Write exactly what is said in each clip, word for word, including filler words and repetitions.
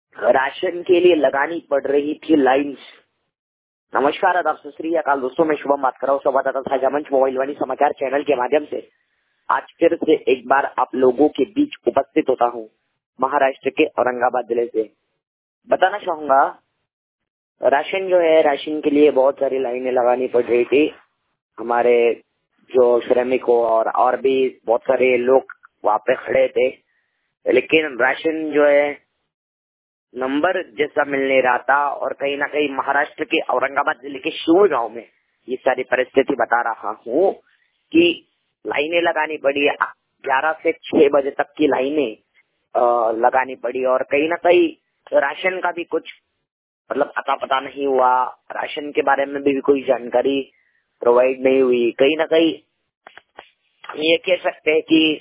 Ration के लिए लगानी पड़ रही थी लाइन्स। नमस्कार, आदाब, सत श्री अकाल दोस्तों, मैं शुभम बात कर रहा हूँ संवाददाता साझा मंच मोबाइल वाणी समाचार चैनल के माध्यम से। आज फिर से एक बार आप लोगों के बीच उपस्थित होता हूँ महाराष्ट्र के औरंगाबाद जिले से। बताना चाहूंगा, राशन जो है, राशन के लिए बहुत सारी लाइनें लगानी पड़ रही थी। हमारे जो श्रमिकों और और भी बहुत सारे लोग वहाँ पे खड़े थे, लेकिन राशन जो है नंबर जैसा मिल नहीं रहा था। और कहीं ना कहीं महाराष्ट्र के औरंगाबाद जिले के शिव गांव में ये सारी परिस्थिति बता रहा हूँ कि लाइनें लगानी पड़ी। ग्यारह से छह बजे तक की लाइनें अ, लगानी पड़ी और कहीं ना कहीं राशन का भी कुछ मतलब अता पता नहीं हुआ। राशन के बारे में भी कोई जानकारी प्रोवाइड नहीं हुई। कहीं ना कहीं ये कह सकते हैं कि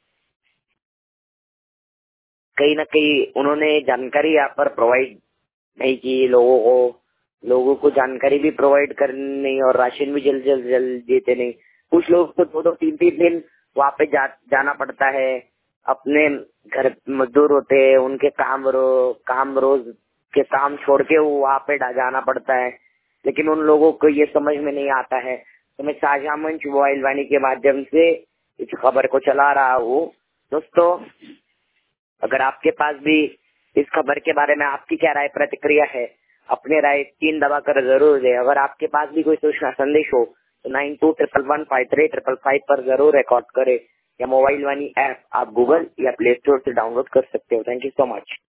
कहीं ना कहीं उन्होंने जानकारी यहाँ पर प्रोवाइड नहीं की लोगों को। लोगों को जानकारी भी प्रोवाइड करनी नहीं और राशन भी जल्द जल्द जल्द देते नहीं। कुछ लोग तो दो दो तीन तीन दिन वहाँ पे जा, जाना पड़ता है। अपने घर मजदूर होते हैं, उनके काम रो, काम रोज के काम छोड़ के वो वहाँ पे जाना पड़ता है, लेकिन उन लोगों को ये समझ में नहीं आता है। तो मैं साझा मंच मोबाइल वाणी के माध्यम से इस खबर को चला रहा हूँ। दोस्तों, अगर आपके पास भी इस खबर के बारे में आपकी क्या राय प्रतिक्रिया है, अपने राय तीन दबा कर जरूर दे। अगर आपके पास भी कोई सूचना संदेश हो तो nine two triple one five three triple five पर जरूर रिकॉर्ड करे या मोबाइल वाणी ऐप आप गूगल या प्ले स्टोर से डाउनलोड कर सकते हो। Thank you so much.